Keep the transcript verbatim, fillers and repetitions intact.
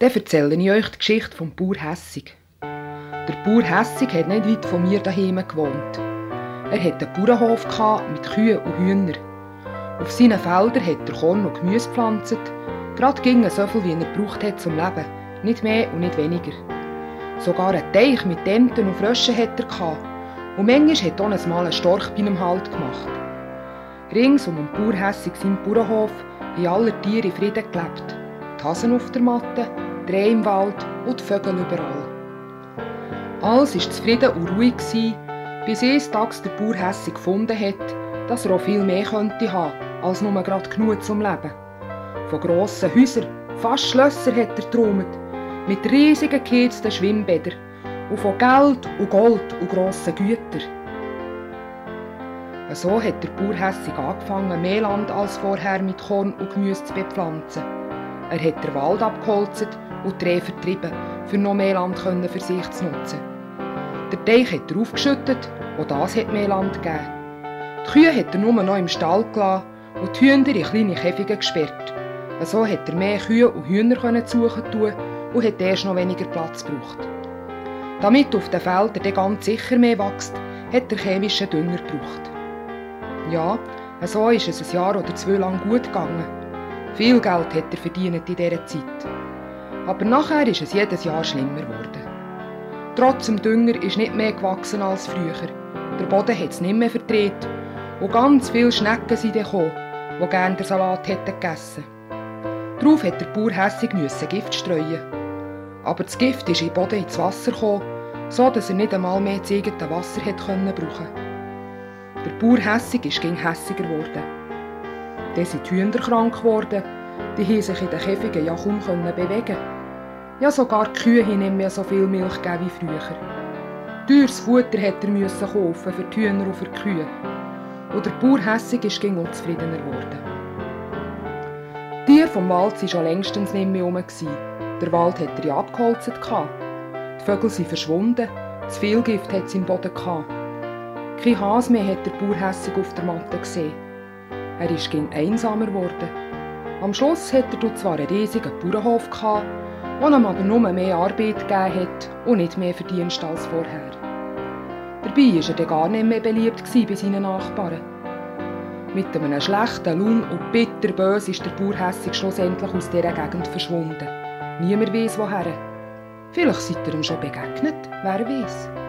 Dann erzähle ich euch die Geschichte vom Bauer Hässig. Der Bauer Hässig hat nicht weit von mir daheim gewohnt. Er hatte einen Bauernhof mit Kühen und Hühnern. Auf seinen Feldern hat er Korn und Gemüse gepflanzt, gerade ging so viel, wie er gebraucht hat zum Leben, nicht mehr und nicht weniger. Sogar einen Teich mit Enten und Fröschen hatte er, und manchmal hat er auch mal einen Storch bei ihm Halt gemacht. Rings um den Bauer Hässig seinen Bauernhof haben alle Tiere in Frieden gelebt. Die Hasen auf der Matte, die Rehe im Wald und die Vögel überall. Alles war zufrieden und ruhig, bis eines Tages der Bauer Hässig gefunden hat, dass er auch viel mehr könnte haben, als nur gerade genug zum Leben. Von grossen Häusern, fast Schlösser hat er geträumt, mit riesigen geheizten Schwimmbädern und von Geld und Gold und grossen Gütern. So hat der Bauer Hässig angefangen, mehr Land als vorher mit Korn und Gemüse zu bepflanzen. Er hat den Wald abgeholzt und die Rehe vertrieben, für noch mehr Land für sich zu nutzen. Der Teich hat er aufgeschüttet, auch das hat mehr Land gegeben. Die Kühe hat er nur noch im Stall gelassen und die Hühner in kleine Käfige gesperrt. So hat er mehr Kühe und Hühner suchen tun und hat erst noch weniger Platz gebraucht. Damit auf den Feldern dann ganz sicher mehr wächst, hat er chemischen Dünger gebraucht. Ja, so ist es ein Jahr oder zwei lang gut gegangen. Viel Geld hat er verdient in dieser Zeit. Aber nachher ist es jedes Jahr schlimmer geworden. Trotz dem Dünger ist nicht mehr gewachsen als früher. Der Boden hat es nicht mehr vertreten. Und ganz viele Schnecken sind gekommen, die gerne den Salat hätten gegessen. Darauf musste der Bauer Hässig Gift streuen. Aber das Gift ist im Boden ins Wasser gekommen, so dass er nicht einmal mehr das eigene Wasser hätte brauchen können. Der Bauer Hässig ist ging hässiger geworden. Dann sind die Hühner krank geworden, die haben sich in den Käfigen ja kaum bewegen. Ja, sogar die Kühe haben nicht mehr so viel Milch gegeben wie früher. Teures Futter musste er kaufen für die Hühner und für die Kühe. Und der Bauer Hässig ist ging unzufriedener geworden. Die Tiere vom Wald waren schon längstens nicht mehr herum. Der Wald hat er ja abgeholzt. Die Vögel sind verschwunden, zu viel Gift hat es im Boden gehabt. Kein Hase mehr hat der Bauer Hässig auf der Matte gesehen. Er ist ging einsamer geworden. Am Schluss hatte er zwar einen riesigen Bauernhof gehabt, der ihm aber nur mehr Arbeit gegeben hat und nicht mehr Verdienst als vorher. Dabei war er dann gar nicht mehr beliebt bei seinen Nachbarn. Mit einem schlechten Lohn und bitterbös ist der Bauer Hässig schlussendlich aus dieser Gegend verschwunden. Niemand weiss woher. Vielleicht seid ihr ihm schon begegnet, wer weiss.